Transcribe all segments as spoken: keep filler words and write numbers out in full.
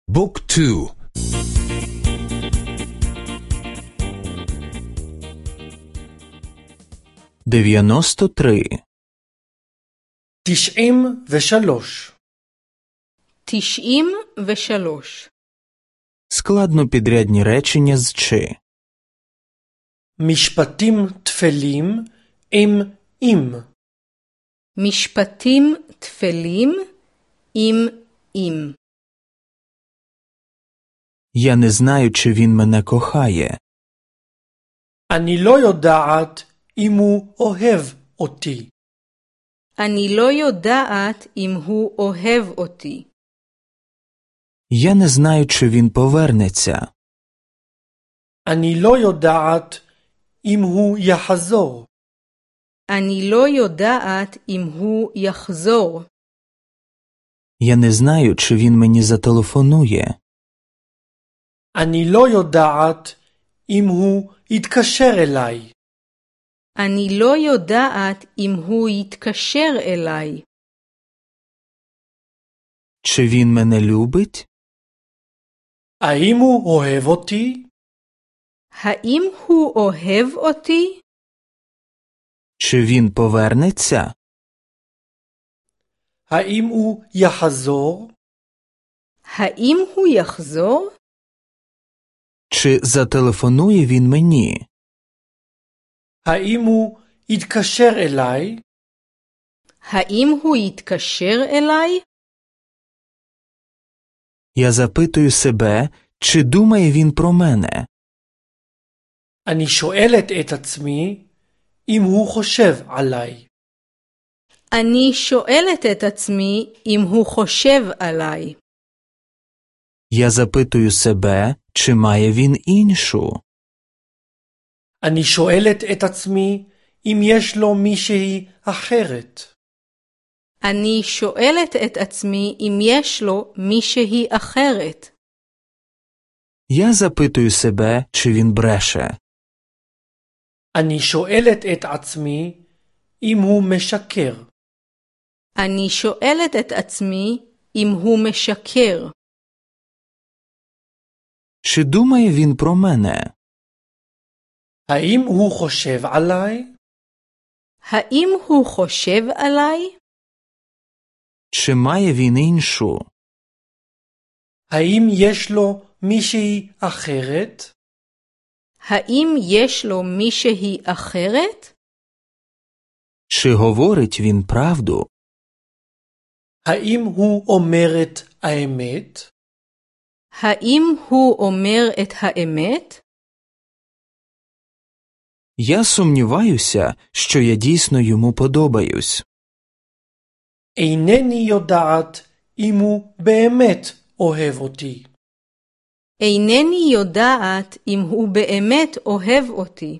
بوك تو. дев'яносто три. תשעים ושלוש. תשעים ושלוש. Складнопідрядні речення з чи. משפטים תפלים עם עם. משפטים תפלים עם עם. Я не знаю, чи він мене кохає. אני לא יודעת אם הוא אוהב אותי. אני לא יודעת אם הוא אוהב אותי. Я не знаю, чи він повернеться. אני לא יודעת אם הוא יחזור. אני לא יודעת אם הוא יחזור. Я не знаю, чи він мені зателефонує. אני לא יודעת אם הוא יתקשר אליי. אני לא יודעת אם הוא יתקשר אליי. Чи він мене любить? האם הוא אוהב אותי? האם הוא אוהב אותי? Чи він повернеться? האם הוא יחזור? האם הוא יחזור? Чи зателефонує він мені? האם הוא יתקשר אליי? האם הוא יתקשר אליי? Я запитую себе, чи думає він про мене. אני שואלת את עצמי אם הוא חושב עליי. אני שואלת את עצמי אם הוא חושב עליי. Я запитую себе, чи має він іншу. אני שואלת את עצמי אם יש לו מישהי אחרת. אני שואלת את עצמי אם יש לו מישהי אחרת. Я запитую себе, чи він бреше. אני שואלת את עצמי אם הוא משקר. אני שואלת את עצמי אם הוא משקר. Чи думає він про мене? האם הוא חושב עליי? האם הוא חושב עליי? Чи має він іншу? האם יש לו מישהי אחרת? האם יש לו מישהי אחרת? Чи говорить він правду? האם הוא אומר את האמת? האם הוא אומר את האמת? Я сумніваюся, що я дійсно йому подобаюсь. אינני יודעת אם הוא באמת אוהב אותי. אינני יודעת אם הוא באמת אוהב אותי.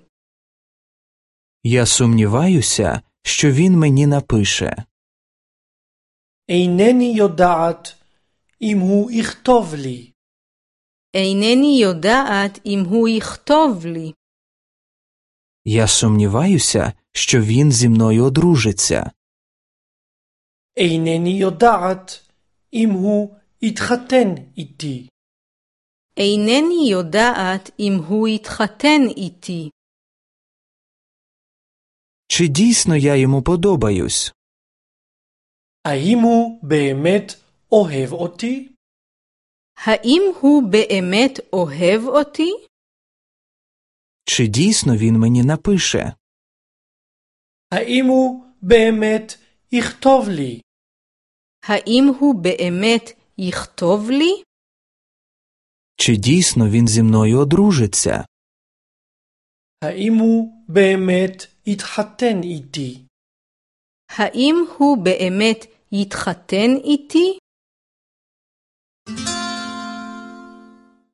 Я сумніваюся, що він мені напише. אינני יודעת אם הוא יכתוב לי. אינני יודעת אם הוא יכתוב לי. Я сумніваюся, що він зі мною одружиться. אינני יודעת אם הוא יתחתן איתי. אינני יודעת אם הוא יתחתן איתי. Чи дійсно я йому подобаюсь? האם הוא באמת אוהב אותי? האם הוא באמת אוהב אותי? Чи дійсно він мені напише? האם הוא באמת יכתוב לי? האם הוא באמת יכתוב לי? Чи дійсно він зі мною одружиться? האם הוא באמת יתחתן איתי? האם הוא באמת יתחתן איתי?